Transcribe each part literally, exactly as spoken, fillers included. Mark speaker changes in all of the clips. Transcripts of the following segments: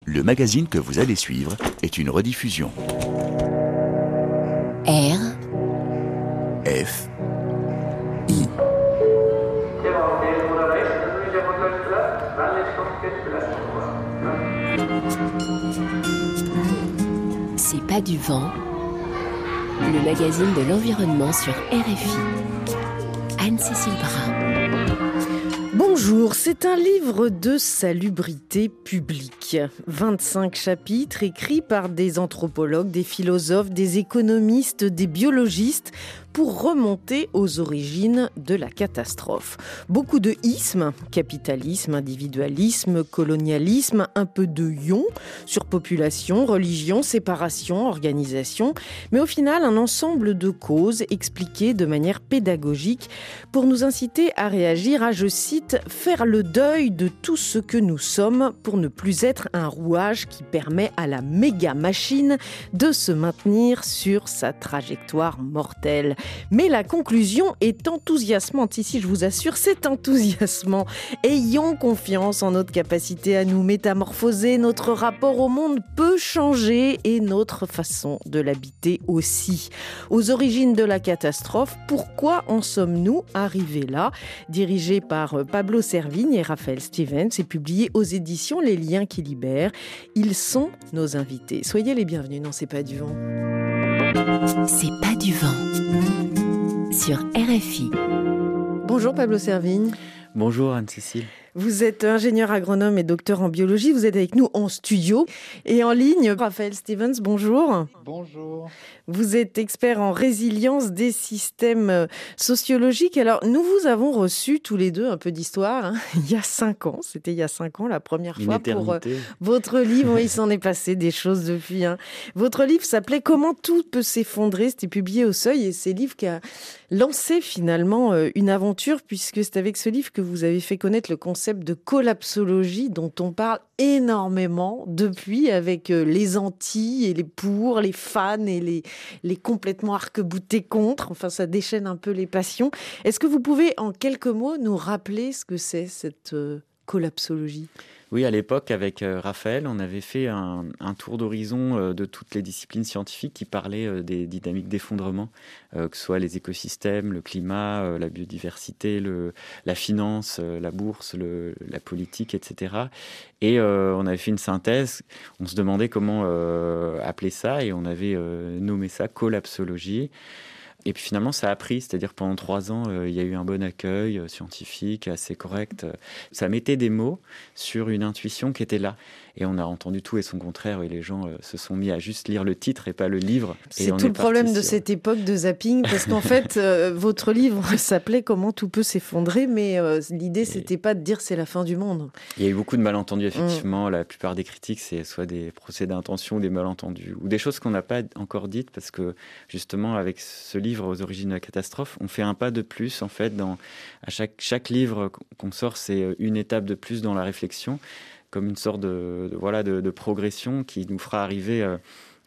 Speaker 1: Le magazine que vous allez suivre est une rediffusion.
Speaker 2: R.
Speaker 1: F. I.
Speaker 2: C'est pas du vent. Le magazine de l'environnement sur R F I. Anne-Cécile Brun.
Speaker 3: Bonjour, c'est un livre de salubrité publique. vingt-cinq chapitres écrits par des anthropologues, des philosophes, des économistes, des biologistes pour remonter aux origines de la catastrophe. Beaucoup de ismes, capitalisme, individualisme, colonialisme, un peu de ion, surpopulation, religion, séparation, organisation, mais au final un ensemble de causes expliquées de manière pédagogique pour nous inciter à réagir à, je cite, faire le deuil de tout ce que nous sommes pour ne plus être un rouage qui permet à la méga machine de se maintenir sur sa trajectoire mortelle. Mais la conclusion est enthousiasmante. Ici, je vous assure, c'est enthousiasmant. Ayons confiance en notre capacité à nous métamorphoser. Notre rapport au monde peut changer et notre façon de l'habiter aussi. Aux origines de la catastrophe, pourquoi en sommes-nous arrivés là ? Dirigé par Pablo Servigne et Raphaël Stevens et publié aux éditions Les Liens qui libèrent. Ils sont nos invités. Soyez les bienvenus. Non, c'est pas du vent.
Speaker 2: C'est pas du vent. Sur R F I.
Speaker 3: Bonjour Pablo Servigne.
Speaker 4: Bonjour Anne-Cécile.
Speaker 3: Vous êtes ingénieur agronome et docteur en biologie. Vous êtes avec nous en studio et en ligne. Raphaël Stevens, bonjour.
Speaker 5: Bonjour.
Speaker 3: Vous êtes expert en résilience des systèmes sociologiques. Alors, nous vous avons reçus tous les deux un peu d'histoire hein, il y a cinq ans. C'était il y a cinq ans la première
Speaker 4: Une
Speaker 3: fois
Speaker 4: éternité.
Speaker 3: pour euh, votre livre. Oui, il s'en est passé des choses depuis. Hein. Votre livre s'appelait « Comment tout peut s'effondrer ». C'était publié au Seuil et c'est le livre qui a lancé finalement euh, une aventure puisque c'est avec ce livre que vous avez fait connaître le concept de collapsologie dont on parle énormément depuis avec les anti et les pour, les fans et les, les complètement arc-boutés contre. Enfin, ça déchaîne un peu les passions. Est-ce que vous pouvez, en quelques mots, nous rappeler ce que c'est cette euh, collapsologie ?
Speaker 4: Oui, à l'époque, avec euh, Raphaël, on avait fait un, un tour d'horizon euh, de toutes les disciplines scientifiques qui parlaient euh, des dynamiques d'effondrement, euh, que ce soit les écosystèmes, le climat, euh, la biodiversité, le, la finance, euh, la bourse, le, la politique, et cetera. Et euh, on avait fait une synthèse, on se demandait comment euh, appeler ça, et on avait euh, nommé ça collapsologie. Et puis finalement, ça a pris, c'est-à-dire pendant trois ans, euh, il y a eu un bon accueil euh, scientifique, assez correct. Ça mettait des mots sur une intuition qui était là. Et on a entendu tout et son contraire, et les gens euh, se sont mis à juste lire le titre et pas le livre.
Speaker 3: C'est
Speaker 4: et on
Speaker 3: tout
Speaker 4: est
Speaker 3: le problème de
Speaker 4: sur...
Speaker 3: cette époque de zapping, parce qu'en fait, euh, votre livre s'appelait « Comment tout peut s'effondrer », mais euh, l'idée, et... c'était pas de dire « c'est la fin du monde ».
Speaker 4: Il y a eu beaucoup de malentendus, effectivement. Mmh. La plupart des critiques, c'est soit des procès d'intention, des malentendus, ou des choses qu'on n'a pas encore dites, parce que justement, avec ce livre aux origines de la catastrophe, on fait un pas de plus, en fait. Dans... À chaque, chaque livre qu'on sort, c'est une étape de plus dans la réflexion, comme une sorte de, de, voilà, de, de progression qui nous fera arriver euh,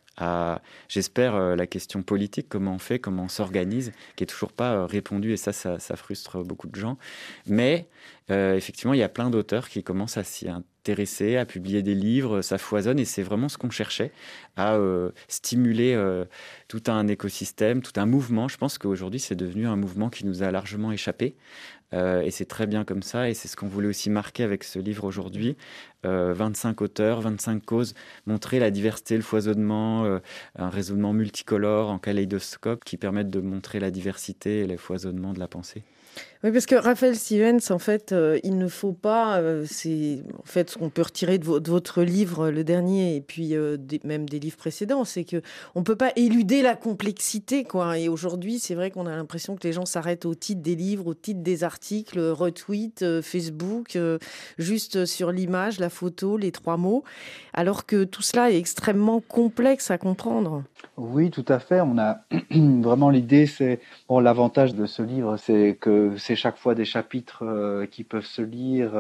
Speaker 4: à, j'espère, euh, la question politique, comment on fait, comment on s'organise, qui n'est toujours pas euh, répondue, et ça, ça, ça frustre beaucoup de gens. Mais euh, effectivement, il y a plein d'auteurs qui commencent à s'y intéresser, à publier des livres, ça foisonne, et c'est vraiment ce qu'on cherchait, à euh, stimuler euh, tout un écosystème, tout un mouvement. Je pense qu'aujourd'hui, c'est devenu un mouvement qui nous a largement échappé. Euh, et c'est très bien comme ça, et c'est ce qu'on voulait aussi marquer avec ce livre aujourd'hui. Euh, vingt-cinq auteurs, vingt-cinq causes, montrer la diversité, le foisonnement, euh, un raisonnement multicolore en kaléidoscope qui permettent de montrer la diversité et le foisonnement de la pensée.
Speaker 3: Oui, parce que Raphaël Stevens, en fait, euh, il ne faut pas, euh, c'est en fait ce qu'on peut retirer de, vo- de votre livre, le dernier, et puis euh, des, même des livres précédents, c'est que on peut pas éluder la complexité, quoi. Et aujourd'hui, c'est vrai qu'on a l'impression que les gens s'arrêtent au titre des livres, au titre des articles, retweet, euh, Facebook, euh, juste sur l'image, la photo, les trois mots, alors que tout cela est extrêmement complexe à comprendre.
Speaker 5: Oui, tout à fait. On a vraiment l'idée, c'est bon, l'avantage de ce livre, c'est que c'est chaque fois des chapitres euh, qui peuvent se lire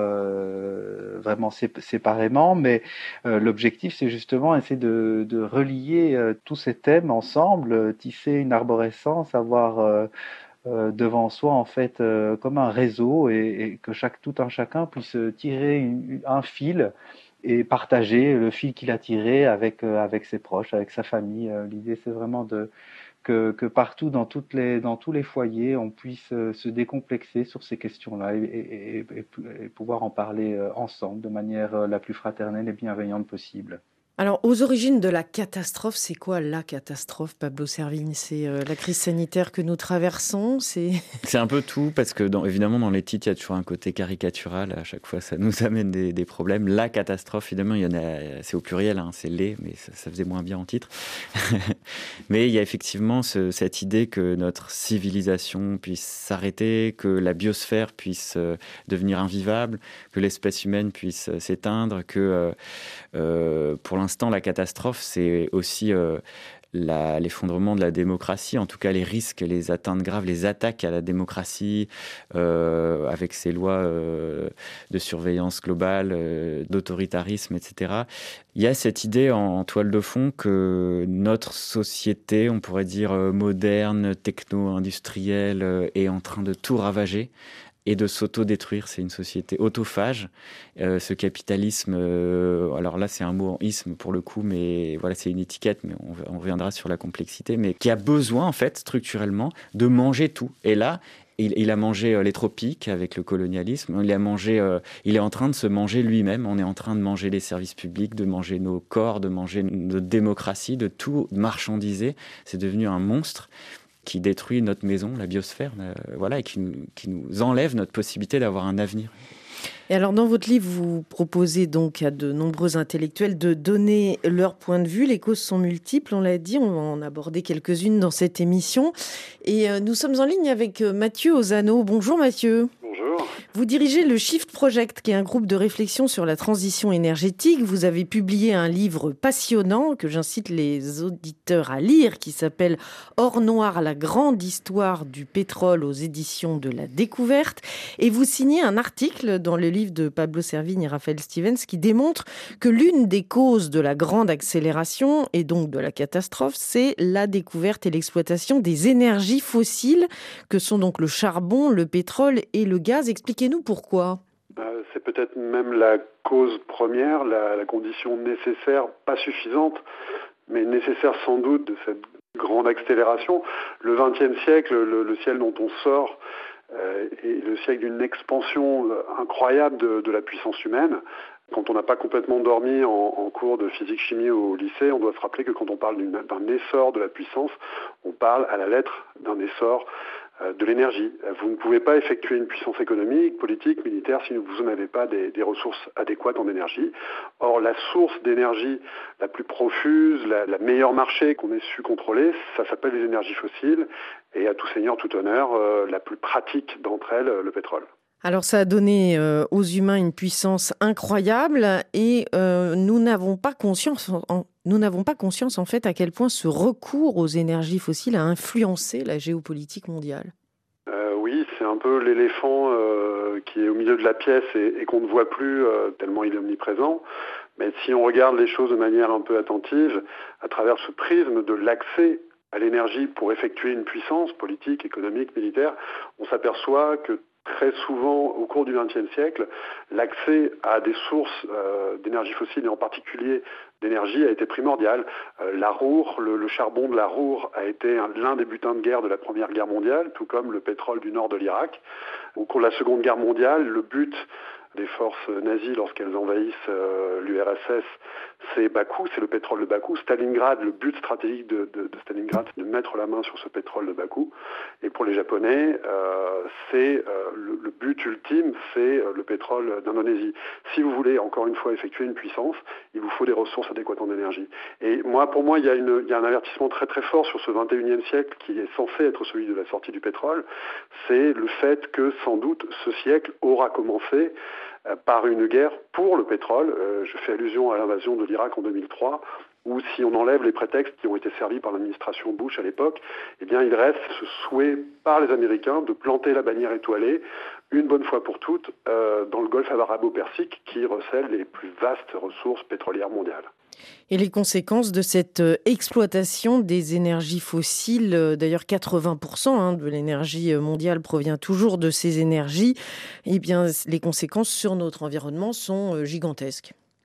Speaker 5: euh, vraiment sé- séparément, mais euh, l'objectif, c'est justement essayer de, de relier euh, tous ces thèmes ensemble, euh, tisser une arborescence, avoir euh, euh, devant soi en fait euh, comme un réseau et, et que chaque tout un chacun puisse tirer une- un fil et partager le fil qu'il a tiré avec, euh, avec ses proches, avec sa famille. Euh, l'idée, c'est vraiment de, que, que partout, dans, toutes les, dans tous les foyers, on puisse euh, se décomplexer sur ces questions-là et, et, et, et, et pouvoir en parler euh, ensemble de manière euh, la plus fraternelle et bienveillante possible.
Speaker 3: Alors, aux origines de la catastrophe, c'est quoi la catastrophe, Pablo Servigne ? C'est euh, la crise sanitaire que nous traversons, c'est...
Speaker 4: C'est un peu tout, parce que dans, évidemment, dans les titres, il y a toujours un côté caricatural. À chaque fois, ça nous amène des, des problèmes. La catastrophe, évidemment, il y en a, c'est au pluriel, hein, c'est les, mais ça, ça faisait moins bien en titre. Mais il y a effectivement ce, cette idée que notre civilisation puisse s'arrêter, que la biosphère puisse euh, devenir invivable, que l'espèce humaine puisse euh, s'éteindre, que euh, euh, pour l'instant, la catastrophe, c'est aussi euh, la, l'effondrement de la démocratie, en tout cas les risques, les atteintes graves, les attaques à la démocratie, euh, avec ces lois euh, de surveillance globale, euh, d'autoritarisme, et cetera. Il y a cette idée en, en toile de fond que notre société, on pourrait dire euh, moderne, techno-industrielle, euh, est en train de tout ravager et de s'auto-détruire. C'est une société autophage. Euh, ce capitalisme, euh, alors là c'est un mot en isme pour le coup, mais voilà, c'est une étiquette, mais on, on reviendra sur la complexité, mais qui a besoin en fait structurellement de manger tout. Et là, il, il a mangé euh, les tropiques avec le colonialisme, il a mangé, euh, il est en train de se manger lui-même, on est en train de manger les services publics, de manger nos corps, de manger notre démocratie, de tout marchandiser. C'est devenu un monstre qui détruit notre maison, la biosphère, euh, voilà, et qui nous, qui nous enlève notre possibilité d'avoir un avenir.
Speaker 3: Et alors, dans votre livre, vous proposez donc à de nombreux intellectuels de donner leur point de vue. Les causes sont multiples, on l'a dit, on va en aborder quelques-unes dans cette émission. Et euh, nous sommes en ligne avec euh, Mathieu Ozano. Bonjour Mathieu.
Speaker 6: Bonjour.
Speaker 3: Vous dirigez le Shift Project, qui est un groupe de réflexion sur la transition énergétique. Vous avez publié un livre passionnant que j'incite les auditeurs à lire, qui s'appelle Or Noir, la grande histoire du pétrole aux éditions de la Découverte. Et vous signez un article dans le livre de Pablo Servigne et Raphaël Stevens qui démontre que l'une des causes de la grande accélération et donc de la catastrophe, c'est la découverte et l'exploitation des énergies fossiles, que sont donc le charbon, le pétrole et le gaz. Expliquez-nous pourquoi.
Speaker 6: Euh, c'est peut-être même la cause première, la, la condition nécessaire, pas suffisante, mais nécessaire sans doute de cette grande accélération. Le vingtième siècle, le, le siècle dont on sort, euh, est le siècle d'une expansion incroyable de, de la puissance humaine. Quand on n'a pas complètement dormi en, en cours de physique-chimie au lycée, on doit se rappeler que quand on parle d'une, d'un essor de la puissance, on parle à la lettre d'un essor euh, de l'énergie. Vous ne pouvez pas effectuer une puissance économique, politique, militaire si vous n'avez pas des, des ressources adéquates en énergie. Or, la source d'énergie la plus profuse, la, la meilleure marché qu'on ait su contrôler, ça s'appelle les énergies fossiles. Et à tout seigneur, tout honneur, euh, la plus pratique d'entre elles, le pétrole.
Speaker 3: Alors ça a donné euh, aux humains une puissance incroyable et euh, nous n'avons pas conscience, en, nous n'avons pas conscience en fait à quel point ce recours aux énergies fossiles a influencé la géopolitique mondiale.
Speaker 6: Euh, oui, c'est un peu l'éléphant euh, qui est au milieu de la pièce et, et qu'on ne voit plus euh, tellement il est omniprésent. Mais si on regarde les choses de manière un peu attentive, à travers ce prisme de l'accès à l'énergie pour effectuer une puissance politique, économique, militaire, on s'aperçoit que très souvent, au cours du vingtième siècle, l'accès à des sources euh, d'énergie fossile et en particulier d'énergie a été primordial. Euh, la Ruhr, le, le charbon de la Ruhr a été un, l'un des butins de guerre de la Première Guerre mondiale, tout comme le pétrole du nord de l'Irak. Au cours de la Seconde Guerre mondiale, le but des forces nazies lorsqu'elles envahissent euh, l'U R S S, c'est Bakou, c'est le pétrole de Bakou. Stalingrad, le but stratégique de, de, de Stalingrad, c'est de mettre la main sur ce pétrole de Bakou. Et pour les Japonais, euh, c'est euh, le, le but ultime, c'est euh, le pétrole d'Indonésie. Si vous voulez, encore une fois, effectuer une puissance, il vous faut des ressources adéquates en énergie. Et moi, pour moi, il y a, une, il y a un avertissement très très fort sur ce vingt et unième siècle qui est censé être celui de la sortie du pétrole. C'est le fait que, sans doute, ce siècle aura commencé par une guerre pour le pétrole. Euh, je fais allusion à l'invasion de l'Irak en deux mille trois, où si on enlève les prétextes qui ont été servis par l'administration Bush à l'époque, eh bien il reste ce souhait par les Américains de planter la bannière étoilée une bonne fois pour toutes euh, dans le golfe arabo-persique qui recèle les plus vastes ressources pétrolières mondiales.
Speaker 3: Et les conséquences de cette exploitation des énergies fossiles, d'ailleurs quatre-vingts pour cent hein, de l'énergie mondiale provient toujours de ces énergies, eh bien les conséquences sur notre environnement sont gigantesques.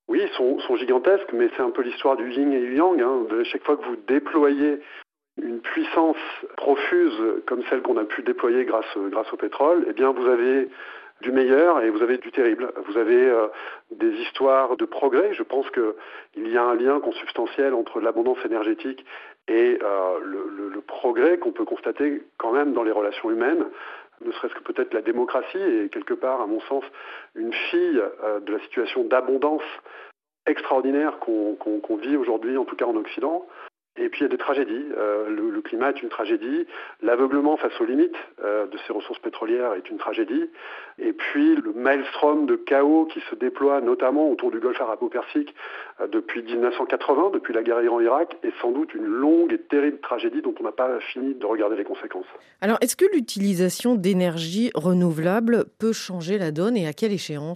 Speaker 6: Oui, ils sont, sont gigantesques, mais c'est un peu l'histoire du yin et du yang. Hein. De chaque fois que vous déployez une puissance profuse comme celle qu'on a pu déployer grâce, grâce au pétrole, eh bien vous avez du meilleur et vous avez du terrible. Vous avez euh, des histoires de progrès. Je pense qu'il y a un lien consubstantiel entre l'abondance énergétique et euh, le, le, le progrès qu'on peut constater quand même dans les relations humaines, ne serait-ce que peut-être la démocratie est quelque part, à mon sens, une fille euh, de la situation d'abondance extraordinaire qu'on, qu'on, qu'on vit aujourd'hui, en tout cas en Occident. Et puis il y a des tragédies. Euh, le, le climat est une tragédie. L'aveuglement face aux limites euh, de ces ressources pétrolières est une tragédie. Et puis le maelstrom de chaos qui se déploie notamment autour du golfe arabo-persique euh, depuis dix-neuf cent quatre-vingts, depuis la guerre Iran-Irak, est sans doute une longue et terrible tragédie dont on n'a pas fini de regarder les conséquences.
Speaker 3: Alors, est-ce que l'utilisation d'énergie renouvelable peut changer la donne et à quelle échéance ?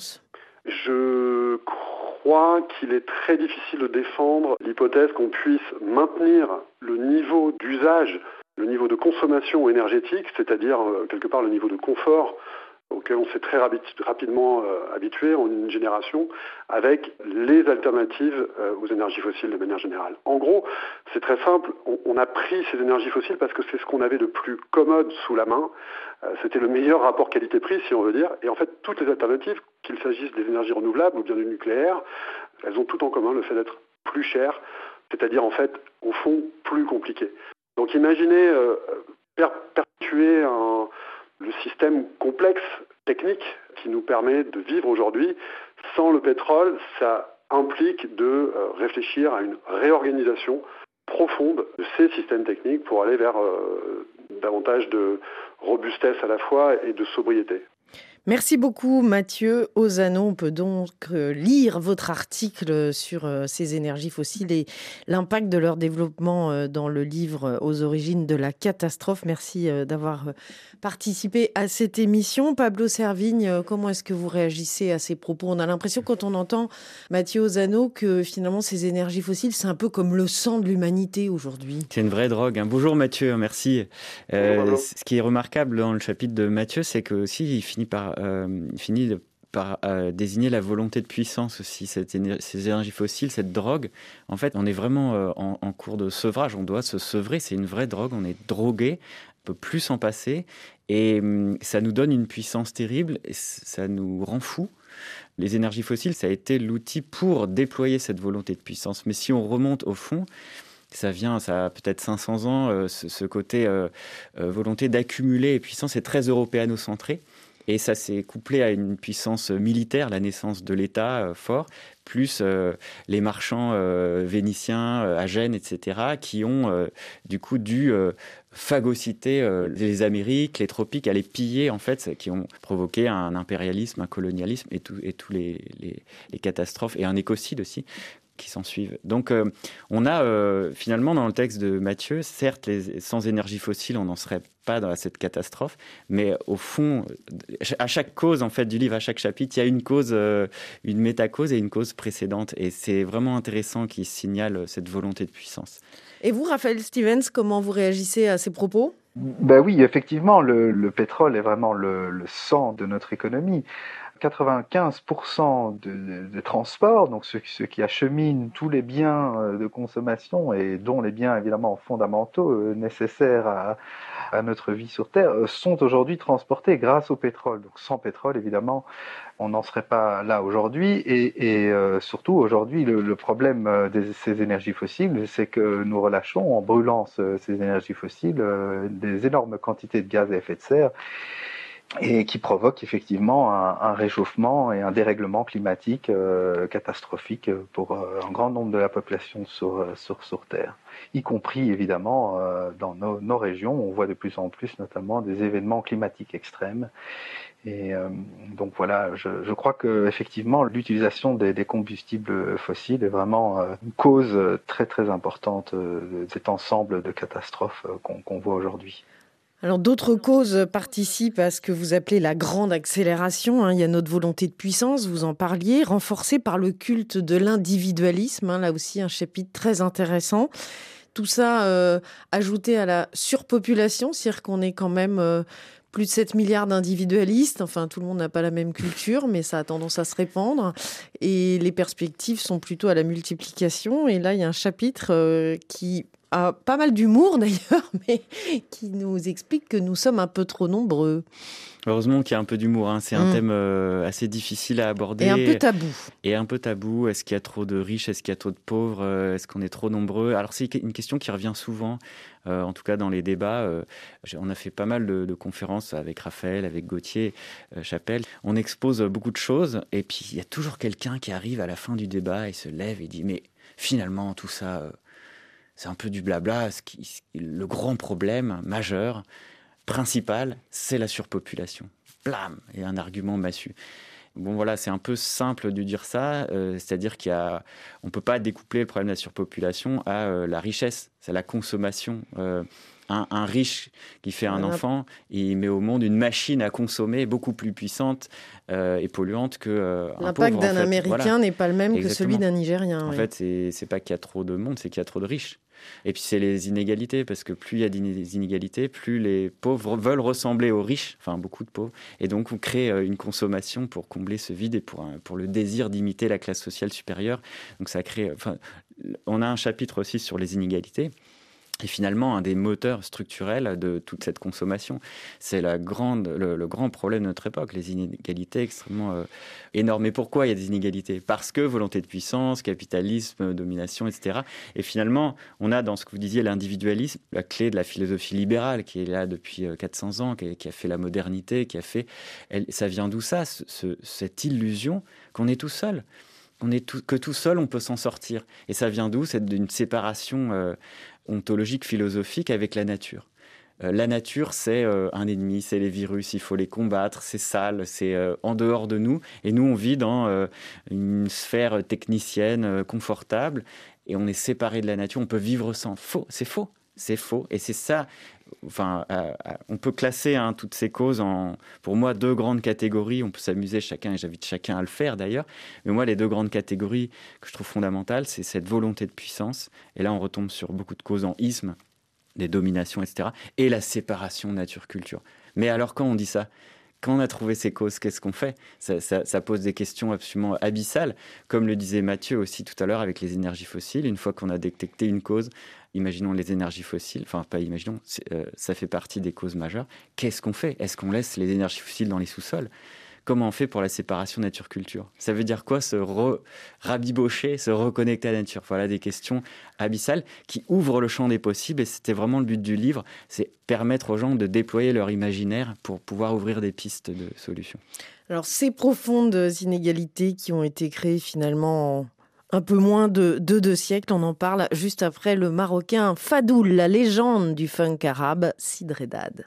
Speaker 6: Je crois Je crois qu'il est très difficile de défendre l'hypothèse qu'on puisse maintenir le niveau d'usage, le niveau de consommation énergétique, c'est-à-dire euh, quelque part le niveau de confort auquel on s'est très rapidement euh, habitué en une génération, avec les alternatives euh, aux énergies fossiles de manière générale. En gros, c'est très simple, on, on a pris ces énergies fossiles parce que c'est ce qu'on avait de plus commode sous la main, euh, c'était le meilleur rapport qualité-prix, si on veut dire, et en fait, toutes les alternatives, qu'il s'agisse des énergies renouvelables ou bien du nucléaire, elles ont tout en commun le fait d'être plus chères, c'est-à-dire en fait, au fond, plus compliquées. Donc imaginez euh, per- perpétuer un... le système complexe, technique, qui nous permet de vivre aujourd'hui. Sans le pétrole, ça implique de euh, réfléchir à une réorganisation profonde de ces systèmes techniques pour aller vers euh, davantage de robustesse à la fois et de sobriété.
Speaker 3: Merci beaucoup Mathieu Ozano. On peut donc lire votre article sur ces énergies fossiles et l'impact de leur développement dans le livre Aux origines de la catastrophe. Merci d'avoir participé à cette émission. Pablo Servigne, comment est-ce que vous réagissez à ces propos ? On a l'impression quand on entend Mathieu Ozano que finalement ces énergies fossiles, c'est un peu comme le sang de l'humanité aujourd'hui.
Speaker 4: C'est une vraie drogue. Hein. Bonjour Mathieu, merci. Euh, Bonjour, ce qui est remarquable dans le chapitre de Mathieu, c'est que aussi il finit par Euh, finit par euh, désigner la volonté de puissance aussi, cette éner- ces énergies fossiles, cette drogue. En fait, on est vraiment euh, en, en cours de sevrage, on doit se sevrer, c'est une vraie drogue, on est drogué, on ne peut plus s'en passer, et hum, ça nous donne une puissance terrible, et ça nous rend fous. Les énergies fossiles, ça a été l'outil pour déployer cette volonté de puissance. Mais si on remonte au fond, ça vient, ça a peut-être cinq cents ans, euh, ce, ce côté euh, euh, volonté d'accumuler et puissance, c'est très européano-centré. Et ça s'est couplé à une puissance militaire, la naissance de l'État euh, fort, plus euh, les marchands euh, vénitiens euh, à Gênes, et cetera, qui ont euh, du coup dû euh, phagocyter euh, les Amériques, les tropiques, aller piller, en fait, qui ont provoqué un impérialisme, un colonialisme et, tout, et tous les, les, les catastrophes, et un écocide aussi, qui s'en suivent. Donc, euh, on a euh, finalement dans le texte de Mathieu, certes, les, sans énergie fossile, on n'en serait pas dans cette catastrophe, mais au fond, à chaque cause en fait du livre, à chaque chapitre, il y a une cause, euh, une métacause et une cause précédente, et c'est vraiment intéressant qu'il signale cette volonté de puissance.
Speaker 3: Et vous, Raphaël Stevens, comment vous réagissez à ces propos ?
Speaker 5: Ben oui, effectivement, le, le pétrole est vraiment le, le sang de notre économie. quatre-vingt-quinze pour cent de, de, de transport, donc ceux, ceux qui acheminent tous les biens de consommation et dont les biens évidemment fondamentaux euh, nécessaires à, à notre vie sur Terre, euh, sont aujourd'hui transportés grâce au pétrole. Donc sans pétrole, évidemment, on n'en serait pas là aujourd'hui. Et, et euh, surtout aujourd'hui, le, le problème de ces énergies fossiles, c'est que nous relâchons en brûlant ce, ces énergies fossiles euh, des énormes quantités de gaz à effet de serre, et qui provoque effectivement un, un réchauffement et un dérèglement climatique euh, catastrophique pour euh, un grand nombre de la population sur, sur, sur Terre, y compris évidemment euh, dans nos, nos régions. On voit de plus en plus notamment des événements climatiques extrêmes. Et euh, donc voilà, je, je crois que effectivement l'utilisation des, des combustibles fossiles est vraiment euh, une cause très très importante de cet ensemble de catastrophes qu'on, qu'on voit aujourd'hui.
Speaker 3: Alors d'autres causes participent à ce que vous appelez la grande accélération. Hein. Il y a notre volonté de puissance, vous en parliez, renforcée par le culte de l'individualisme. Hein. Là aussi, un chapitre très intéressant. Tout ça euh, ajouté à la surpopulation, c'est-à-dire qu'on est quand même euh, plus de sept milliards d'individualistes. Enfin, tout le monde n'a pas la même culture, mais ça a tendance à se répandre. Et les perspectives sont plutôt à la multiplication. Et là, il y a un chapitre euh, qui a pas mal d'humour d'ailleurs, mais qui nous explique que nous sommes un peu trop nombreux.
Speaker 4: Heureusement qu'il y a un peu d'humour, hein. C'est un mmh. thème euh, assez difficile à aborder.
Speaker 3: Et un peu tabou.
Speaker 4: Et un peu tabou. Est-ce qu'il y a trop de riches? Est-ce qu'il y a trop de pauvres? Est-ce qu'on est trop nombreux? Alors c'est une question qui revient souvent, euh, en tout cas dans les débats. Euh, on a fait pas mal de, de conférences avec Raphaël, avec Gauthier, euh, Chapelle. On expose beaucoup de choses et puis il y a toujours quelqu'un qui arrive à la fin du débat et se lève et dit « mais finalement tout ça, euh, c'est un peu du blabla. Ce qui, le grand problème majeur, principal, c'est la surpopulation. » Blam, et un argument massu. Bon voilà, c'est un peu simple de dire ça, euh, c'est-à-dire qu'il y a, on peut pas découpler le problème de la surpopulation à euh, la richesse, c'est la consommation. Euh, un, un riche qui fait un enfant, il met au monde une machine à consommer beaucoup plus puissante euh, et polluante que euh, un
Speaker 3: L'impact
Speaker 4: pauvre.
Speaker 3: d'un
Speaker 4: en fait.
Speaker 3: Américain
Speaker 4: Voilà.
Speaker 3: n'est pas le même
Speaker 4: Exactement.
Speaker 3: que celui d'un Nigérien.
Speaker 4: En
Speaker 3: oui.
Speaker 4: fait, c'est, c'est pas qu'il y a trop de monde, c'est qu'il y a trop de riches. Et puis c'est les inégalités, parce que plus il y a des inégalités, plus les pauvres veulent ressembler aux riches, enfin beaucoup de pauvres, et donc on crée une consommation pour combler ce vide et pour, pour le désir d'imiter la classe sociale supérieure. Donc ça crée, enfin, on a un chapitre aussi sur les inégalités. Et finalement, un des moteurs structurels de toute cette consommation, c'est la grande, le, le grand problème de notre époque, les inégalités extrêmement euh, énormes. Et pourquoi il y a des inégalités? Parce que volonté de puissance, capitalisme, domination, et cetera. Et finalement, on a dans ce que vous disiez, l'individualisme, la clé de la philosophie libérale qui est là depuis quatre cents ans, qui a, qui a fait la modernité, qui a fait... Elle, ça vient d'où ça, ce, ce, cette illusion qu'on est tout seul? On est tout, que tout seul, on peut s'en sortir. Et ça vient d'où? C'est d'une séparation euh, ontologique, philosophique avec la nature. Euh, la nature, c'est euh, un ennemi, c'est les virus, il faut les combattre, c'est sale, c'est euh, en dehors de nous. Et nous, on vit dans euh, une sphère technicienne euh, confortable et on est séparé de la nature. On peut vivre sans. Faux, c'est faux. C'est faux. Et c'est ça... Enfin, euh, on peut classer hein, toutes ces causes en, pour moi, deux grandes catégories. On peut s'amuser chacun, et j'invite chacun à le faire d'ailleurs. Mais moi, les deux grandes catégories que je trouve fondamentales, c'est cette volonté de puissance. Et là, on retombe sur beaucoup de causes en isme, des dominations, et cetera. Et la séparation nature-culture. Mais alors, quand on dit ça, quand on a trouvé ces causes, qu'est-ce qu'on fait? ça, ça, ça pose des questions absolument abyssales. Comme le disait Mathieu aussi tout à l'heure avec les énergies fossiles. Une fois qu'on a détecté une cause, imaginons les énergies fossiles, enfin pas imaginons, euh, ça fait partie des causes majeures. Qu'est-ce qu'on fait? Est-ce qu'on laisse les énergies fossiles dans les sous-sols? Comment on fait pour la séparation nature-culture? Ça veut dire quoi, se re- rabibocher, se reconnecter à la nature? Voilà des questions abyssales qui ouvrent le champ des possibles et c'était vraiment le but du livre, c'est permettre aux gens de déployer leur imaginaire pour pouvoir ouvrir des pistes de solutions.
Speaker 3: Alors ces profondes inégalités qui ont été créées finalement en un peu moins de, de deux siècles, on en parle juste après le Marocain Fadoul, la légende du funk arabe, Sid Redad.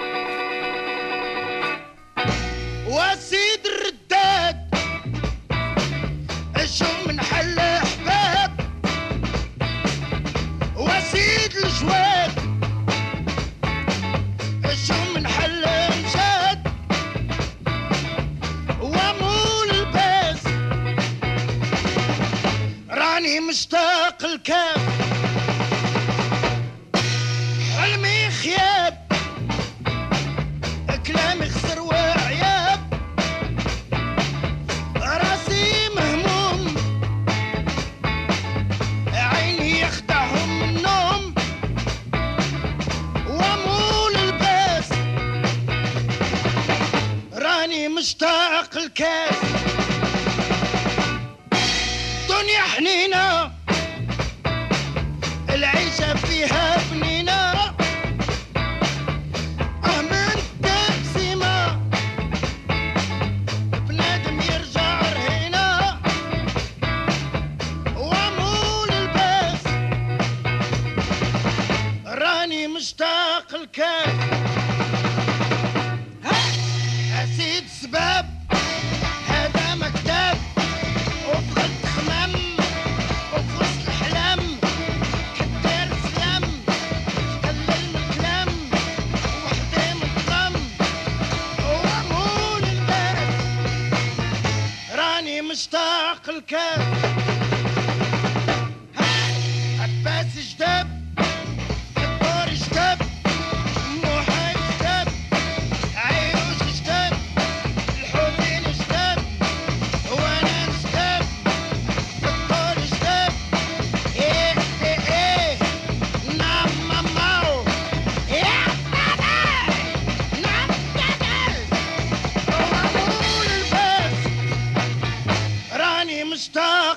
Speaker 7: وسيد الرداد الشوم من حل احباب وسيد الجواد الشوم من حل مشاد ومول الباس راني مشتاق الكاف حلمي خياب كلامي خسر وعياب راسي مهموم عيني يخدعهم النوم ومول الباس راني مشتاق الكاس دنيا حنينة العيشة فيها بنينة مشتاق الكاف أسيد سباب هذا مكتب وبغد خمام وفي وسط الحلام كدار سلام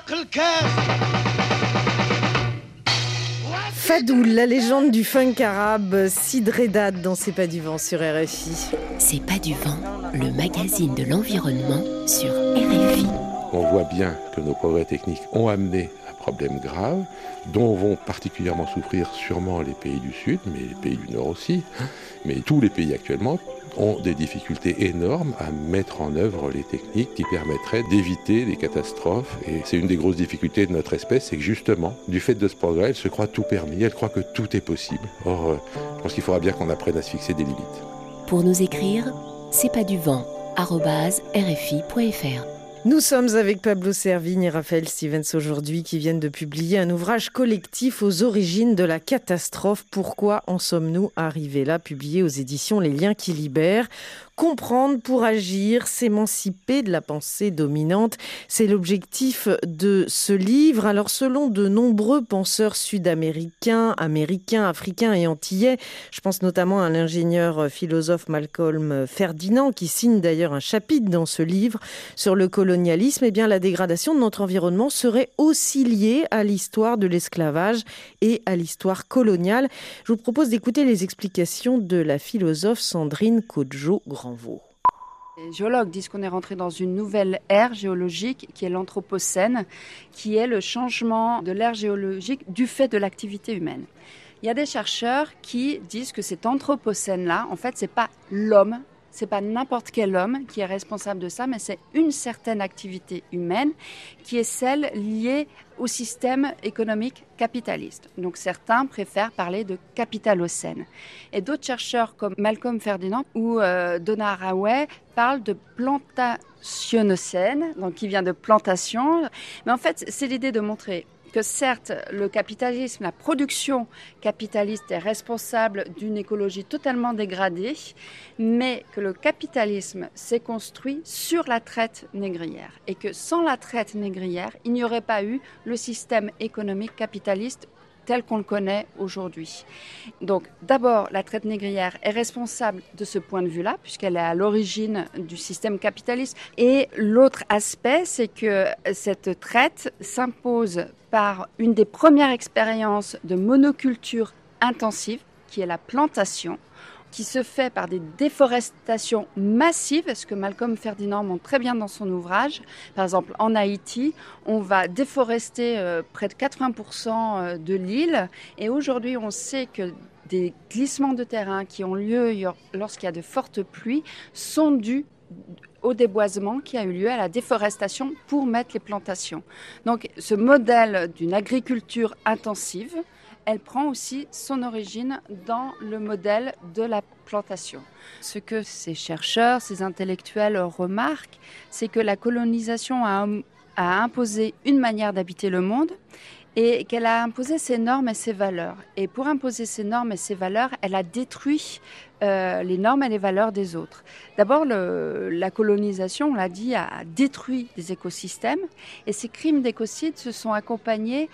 Speaker 7: مشتاق الكاس.
Speaker 3: Fadoul, la légende du funk arabe, Sid Redad dans C'est pas du vent sur R F I.
Speaker 2: C'est pas du vent, le magazine de l'environnement sur R F I.
Speaker 8: On voit bien que nos progrès techniques ont amené un problème grave, dont vont particulièrement souffrir sûrement les pays du Sud, mais les pays du Nord aussi. Mais tous les pays actuellement ont des difficultés énormes à mettre en œuvre les techniques qui permettraient d'éviter les catastrophes. Et c'est une des grosses difficultés de notre espèce, c'est que justement, du fait de ce progrès, elle se croit tout permis, elle croit que tout est possible. Or, euh, je pense qu'il faudra bien qu'on apprenne à se fixer des limites.
Speaker 2: Pour nous écrire, c'est pas du vent, arobase r f i point f r.
Speaker 3: Nous sommes avec Pablo Servigne et Raphaël Stevens aujourd'hui qui viennent de publier un ouvrage collectif aux origines de la catastrophe. Pourquoi en sommes-nous arrivés là, publié aux éditions Les Liens qui libèrent. Comprendre pour agir, s'émanciper de la pensée dominante, c'est l'objectif de ce livre. Alors selon de nombreux penseurs sud-américains, américains, africains et antillais, je pense notamment à l'ingénieur philosophe Malcolm Ferdinand qui signe d'ailleurs un chapitre dans ce livre sur le colonialisme, eh bien la dégradation de notre environnement serait aussi liée à l'histoire de l'esclavage et à l'histoire coloniale. Je vous propose d'écouter les explications de la philosophe Sandrine Codjo-Granvaux.
Speaker 9: Les géologues disent qu'on est rentré dans une nouvelle ère géologique qui est l'anthropocène, qui est le changement de l'ère géologique du fait de l'activité humaine. Il y a des chercheurs qui disent que cet anthropocène-là, en fait, c'est pas l'homme, c'est pas n'importe quel homme qui est responsable de ça, mais c'est une certaine activité humaine qui est celle liée au système économique capitaliste. Donc certains préfèrent parler de capitalocène. Et d'autres chercheurs comme Malcolm Ferdinand ou euh, Donna Haraway parlent de plantationocène, donc qui vient de plantation. Mais en fait, c'est l'idée de montrer que certes, le capitalisme, la production capitaliste est responsable d'une écologie totalement dégradée, mais que le capitalisme s'est construit sur la traite négrière et que sans la traite négrière, il n'y aurait pas eu le système économique capitaliste tel qu'on le connaît aujourd'hui. Donc d'abord, la traite négrière est responsable de ce point de vue-là, puisqu'elle est à l'origine du système capitaliste. Et l'autre aspect, c'est que cette traite s'impose par une des premières expériences de monoculture intensive, qui est la plantation, qui se fait par des déforestations massives, ce que Malcolm Ferdinand montre très bien dans son ouvrage. Par exemple, en Haïti, on va déforester euh, près de quatre-vingts pour cent de l'île. Et aujourd'hui, on sait que des glissements de terrain qui ont lieu lorsqu'il y a de fortes pluies sont dus au déboisement qui a eu lieu, à la déforestation pour mettre les plantations. Donc, ce modèle d'une agriculture intensive, elle prend aussi son origine dans le modèle de la plantation. Ce que ces chercheurs, ces intellectuels remarquent, c'est que la colonisation a, a imposé une manière d'habiter le monde et qu'elle a imposé ses normes et ses valeurs. Et pour imposer ses normes et ses valeurs, elle a détruit euh, les normes et les valeurs des autres. D'abord, le, la colonisation, on l'a dit, a détruit des écosystèmes. Et ces crimes d'écocide se sont accompagnés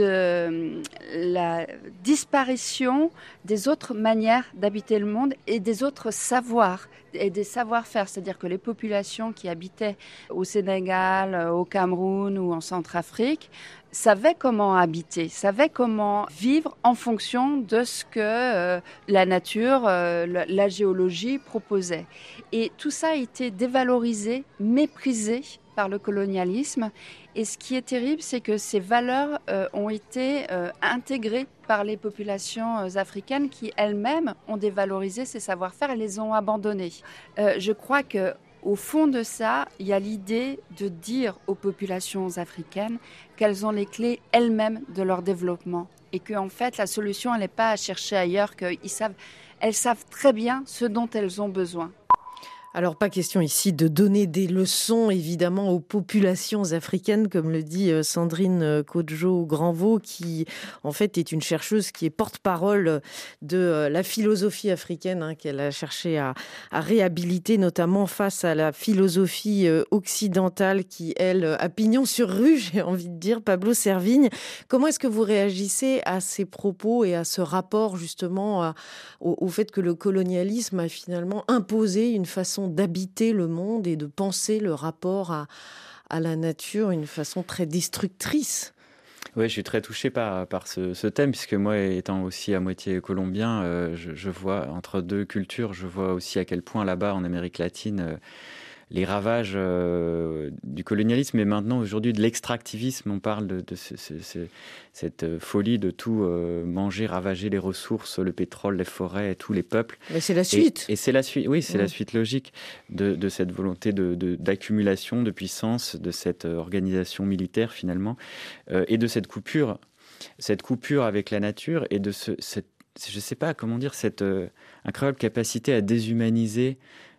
Speaker 9: de la disparition des autres manières d'habiter le monde et des autres savoirs et des savoir-faire. C'est-à-dire que les populations qui habitaient au Sénégal, au Cameroun ou en Centrafrique savaient comment habiter, savaient comment vivre en fonction de ce que euh, la nature, euh, la, la géologie proposait. Et tout ça a été dévalorisé, méprisé par le colonialisme. Et ce qui est terrible, c'est que ces valeurs euh, ont été euh, intégrées par les populations euh, africaines qui elles-mêmes ont dévalorisé ces savoir-faire et les ont abandonnés. Euh, je crois que au fond de ça, il y a l'idée de dire aux populations africaines qu'elles ont les clés elles-mêmes de leur développement et qu'en fait, la solution, elle n'est pas à chercher ailleurs, qu'elles savent, elles savent très bien ce dont elles ont besoin.
Speaker 3: Alors, pas question ici de donner des leçons, évidemment, aux populations africaines, comme le dit Sandrine Codjo-Granvaux, qui, en fait, est une chercheuse qui est porte-parole de la philosophie africaine, hein, qu'elle a cherché à, à réhabiliter, notamment face à la philosophie occidentale qui, elle, a pignon sur rue, j'ai envie de dire. Pablo Servigne, comment est-ce que vous réagissez à ces propos et à ce rapport, justement, à, au, au fait que le colonialisme a finalement imposé une façon d'habiter le monde et de penser le rapport à, à la nature une façon très destructrice.
Speaker 4: Oui, je suis très touché par, par ce, ce thème, puisque moi, étant aussi à moitié colombien, euh, je, je vois, entre deux cultures, je vois aussi à quel point là-bas, en Amérique latine, euh, les ravages euh, du colonialisme et maintenant, aujourd'hui, de l'extractivisme. On parle de, de ce, ce, ce, cette folie de tout euh, manger, ravager les ressources, le pétrole, les forêts, tous les peuples.
Speaker 3: Mais c'est la suite.
Speaker 4: Et, et c'est la suite, oui, c'est
Speaker 3: mmh.
Speaker 4: la suite logique de, de cette volonté de, de, d'accumulation, de puissance, de cette organisation militaire, finalement, euh, et de cette coupure, cette coupure avec la nature et de ce, cette, je ne sais pas comment dire, cette euh, incroyable capacité à déshumaniser,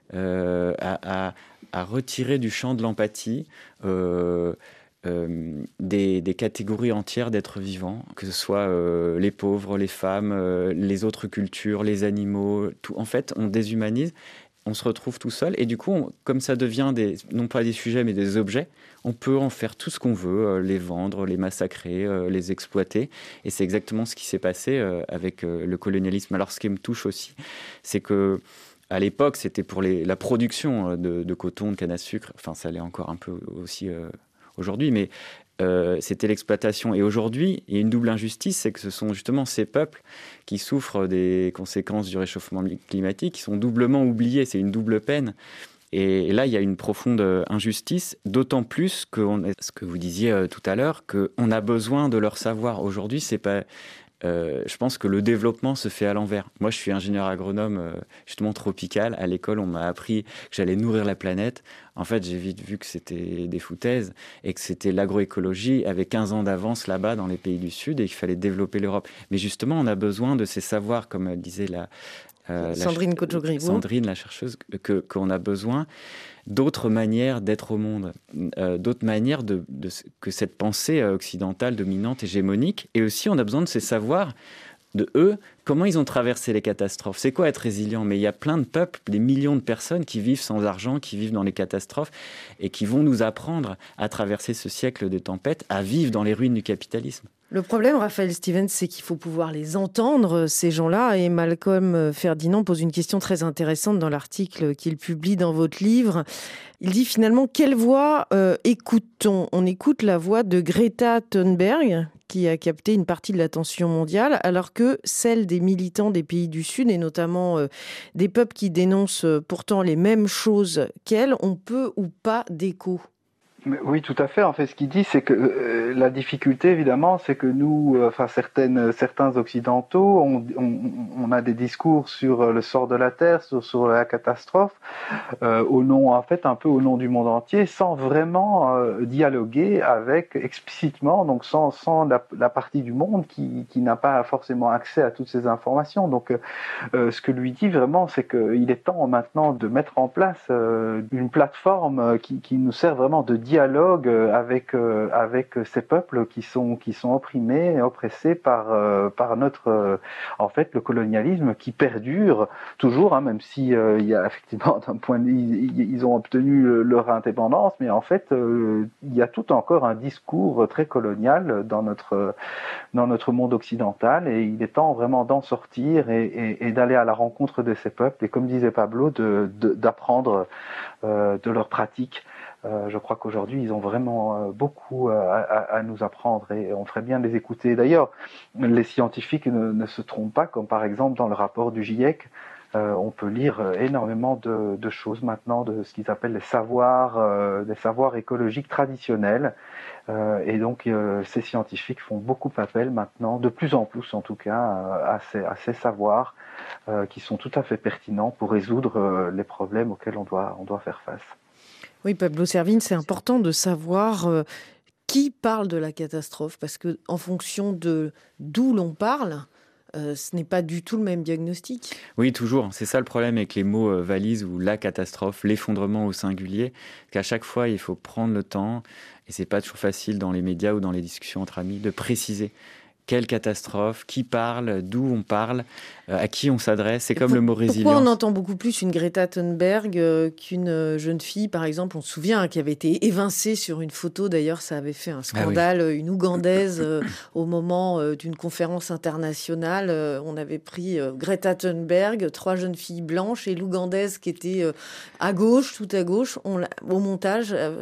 Speaker 4: euh, à, à à retirer du champ de l'empathie euh, euh, des, des catégories entières d'êtres vivants, que ce soit euh, les pauvres, les femmes, euh, les autres cultures, les animaux. Tout. En fait, on déshumanise, on se retrouve tout seul, et du coup, on, comme ça devient des, non pas des sujets, mais des objets, on peut en faire tout ce qu'on veut, euh, les vendre, les massacrer, euh, les exploiter. Et c'est exactement ce qui s'est passé euh, avec euh, le colonialisme. Alors, ce qui me touche aussi, c'est que à l'époque, c'était pour les, la production de, de coton, de canne à sucre. Enfin, ça l'est encore un peu aussi euh, aujourd'hui, mais euh, c'était l'exploitation. Et aujourd'hui, il y a une double injustice, c'est que ce sont justement ces peuples qui souffrent des conséquences du réchauffement climatique, qui sont doublement oubliés. C'est une double peine. Et, et là, il y a une profonde injustice, d'autant plus que on est, ce que vous disiez euh, tout à l'heure, qu'on a besoin de leur savoir. Aujourd'hui, c'est pas... Euh, je pense que le développement se fait à l'envers. Moi, je suis ingénieur agronome euh, justement tropical. À l'école, on m'a appris que j'allais nourrir la planète. En fait, j'ai vite vu que c'était des foutaises et que c'était l'agroécologie avec quinze ans d'avance là-bas dans les pays du Sud et qu'il fallait développer l'Europe. Mais justement, on a besoin de ces savoirs, comme disait la...
Speaker 3: Euh, Sandrine Codjoglio.
Speaker 4: Sandrine, la chercheuse, que, qu'on a besoin d'autres manières d'être au monde, euh, d'autres manières de, de, que cette pensée occidentale dominante, hégémonique. Et aussi, on a besoin de ces savoirs de eux, comment ils ont traversé les catastrophes. C'est quoi être résilient? Mais il y a plein de peuples, des millions de personnes qui vivent sans argent, qui vivent dans les catastrophes et qui vont nous apprendre à traverser ce siècle des tempêtes, à vivre dans les ruines du capitalisme.
Speaker 3: Le problème, Raphaël Stevens, c'est qu'il faut pouvoir les entendre, ces gens-là. Et Malcolm Ferdinand pose une question très intéressante dans l'article qu'il publie dans votre livre. Il dit finalement, quelle voix euh, écoute-t-on? On écoute la voix de Greta Thunberg, qui a capté une partie de l'attention mondiale, alors que celle des militants des pays du Sud, et notamment euh, des peuples qui dénoncent euh, pourtant les mêmes choses qu'elle, ont peu ou pas d'écho.
Speaker 5: Oui, tout à fait. En fait, ce qu'il dit, c'est que euh, la difficulté, évidemment, c'est que nous, euh, enfin certaines, certains occidentaux, on, on, on a des discours sur le sort de la Terre, sur, sur la catastrophe, euh, au nom, en fait, un peu au nom du monde entier, sans vraiment euh, dialoguer avec explicitement, donc sans, sans la, la partie du monde qui, qui n'a pas forcément accès à toutes ces informations. Donc, euh, ce que lui dit vraiment, c'est qu'il est temps maintenant de mettre en place euh, une plateforme qui, qui nous sert vraiment de dialogue avec euh, avec ces peuples qui sont qui sont opprimés et oppressés par euh, par notre euh, en fait le colonialisme qui perdure toujours, hein, même si euh, il y a effectivement d'un point de, ils, ils ont obtenu leur indépendance, mais en fait euh, il y a tout encore un discours très colonial dans notre dans notre monde occidental, et il est temps vraiment d'en sortir et, et, et d'aller à la rencontre de ces peuples et, comme disait Pablo, de, de d'apprendre euh, de leurs pratiques. Euh, je crois qu'aujourd'hui, ils ont vraiment euh, beaucoup euh, à, à nous apprendre et on ferait bien de les écouter. D'ailleurs, les scientifiques ne, ne se trompent pas, comme par exemple dans le rapport du GIEC, euh, on peut lire énormément de, de choses maintenant, de ce qu'ils appellent les savoirs, euh, des savoirs écologiques traditionnels. Euh, et donc, euh, ces scientifiques font beaucoup appel maintenant, de plus en plus en tout cas, euh, à, ces, à ces savoirs euh, qui sont tout à fait pertinents pour résoudre euh, les problèmes auxquels on doit, on doit faire face.
Speaker 3: Oui, Pablo Servigne, c'est important de savoir euh, qui parle de la catastrophe, parce que en fonction de d'où l'on parle, euh, ce n'est pas du tout le même diagnostic.
Speaker 4: Oui, toujours. C'est ça le problème avec les mots euh, valises ou la catastrophe, l'effondrement au singulier, qu'à chaque fois, il faut prendre le temps, et c'est pas toujours facile dans les médias ou dans les discussions entre amis, de préciser. Quelle catastrophe, qui parle, d'où on parle, euh, à qui on s'adresse. C'est et comme pour, le mot résilience.
Speaker 3: Pourquoi on entend beaucoup plus une Greta Thunberg euh, qu'une jeune fille, par exemple, on se souvient, hein, qui avait été évincée sur une photo, d'ailleurs ça avait fait un scandale, ah oui. Une Ougandaise, euh, au moment euh, d'une conférence internationale, euh, on avait pris euh, Greta Thunberg, trois jeunes filles blanches et l'Ougandaise qui était euh, à gauche, tout à gauche, on au montage... Euh,